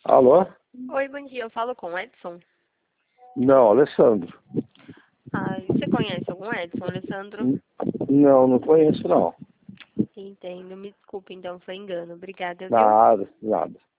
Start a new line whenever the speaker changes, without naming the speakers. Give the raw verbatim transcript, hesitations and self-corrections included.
Alô?
Oi, bom dia. Eu falo com o Edson.
Não, Alessandro.
Ah, você conhece algum Edson, Alessandro?
N- Não, não conheço não.
Entendo. Me desculpe, então, foi engano. Obrigada, viu?
Nada, nada.